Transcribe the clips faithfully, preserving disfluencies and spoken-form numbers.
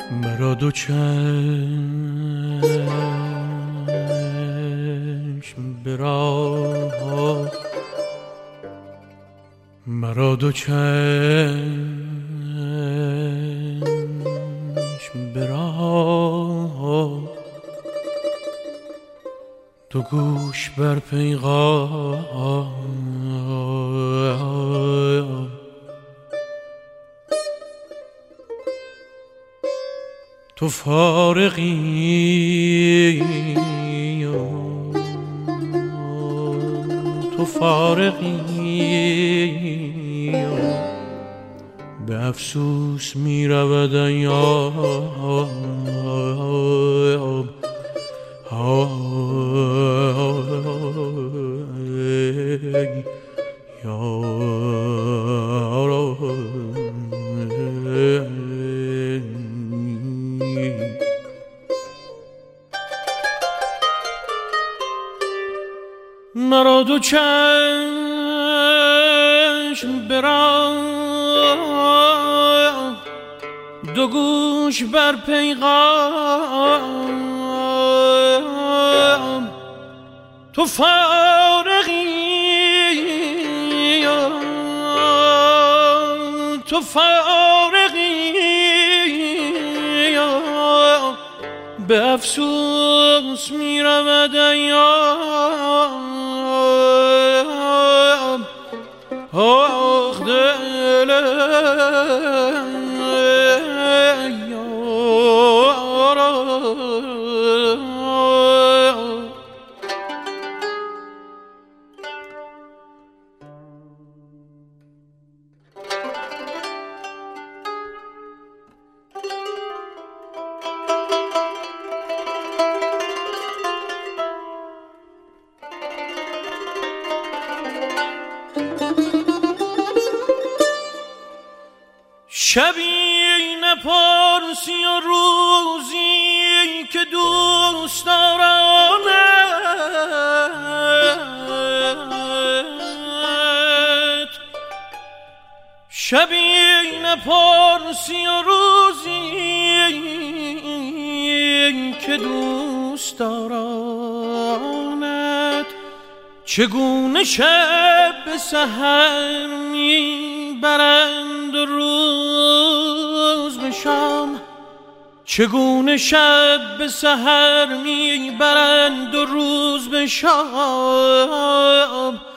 مرا دو چشم به راه، مرا دو چشم به راه، دو گوش بر پیغام، تو فارغی تو فارغی به افسوس می رود ایام، مرا دو چشم به راه، دو گوش بر پیغام، تو فارغی تو فارغی به افسوس می رود ایام، آخ دل شبی نپرسی و روزی که دوست دارمت، شبی نپرسی و روزی که دوست دارمت، چگونه شب به سحر میبرند و روز به شام، چگونه شب به سحر میبرند و روز به شام،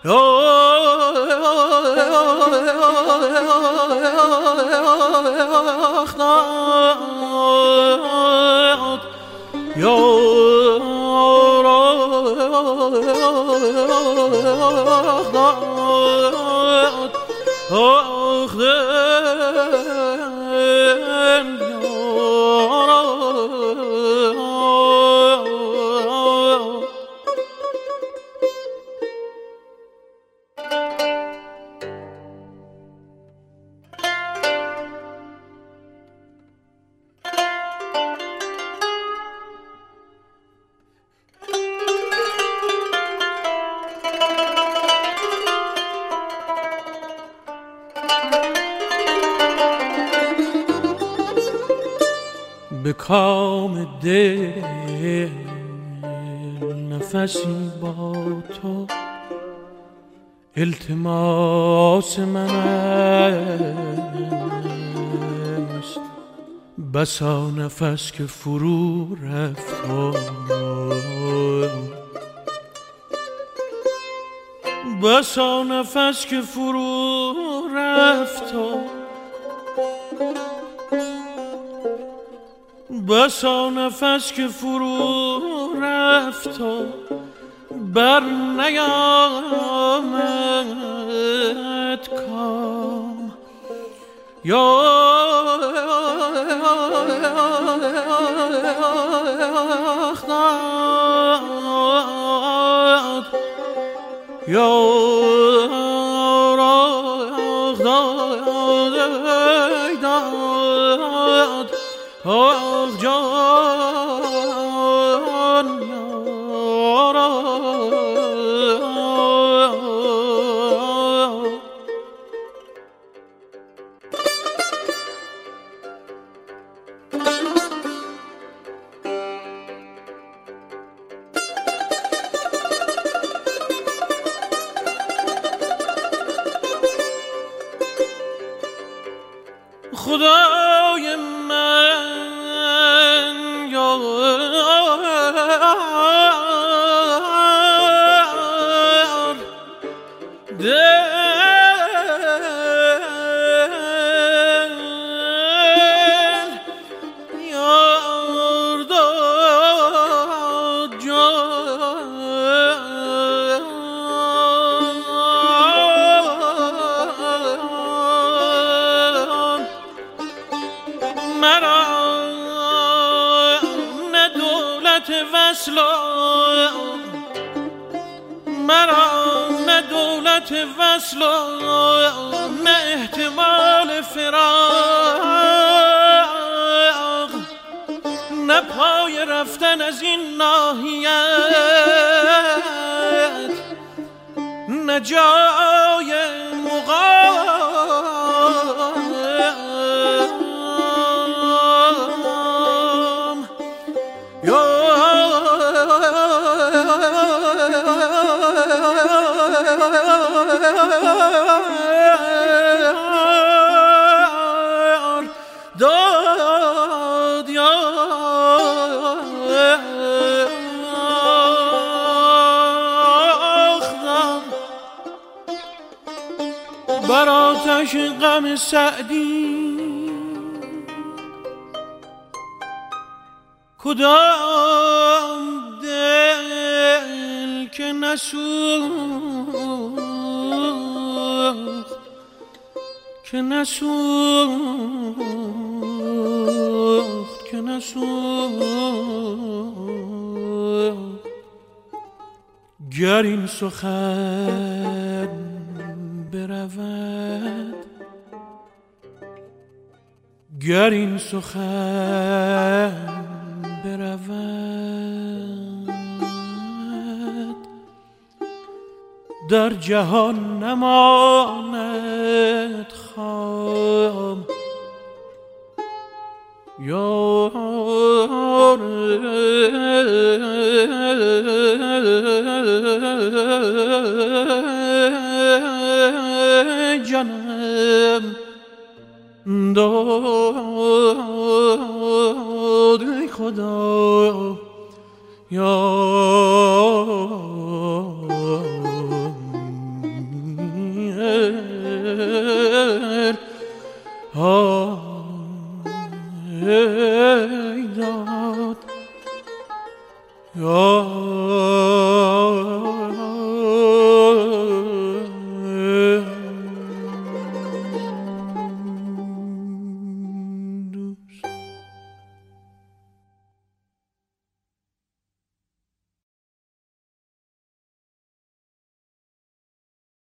به کام دل نفسی با تو التماس من است، بسا نفس که فرو رفت، بسا نفس که فرو رفت، بسا نفس که فرو رفت و بر نیامد کام، یا یا آخ جان یارا، خدای من یار دل یار داد جان مرا نه دولت وصل مرا نه دولت وصل نه احتمال فراق نه پای رفتن از این ناحیت نه جای مقام یار داد یار بر آتش غم سعدی کدام دل که نسوخت که نسوخت که نسوخت گر این سخن برود گر این سخن برود در جهان نماند خام یار جانم داد ای خدا یار ای داد یار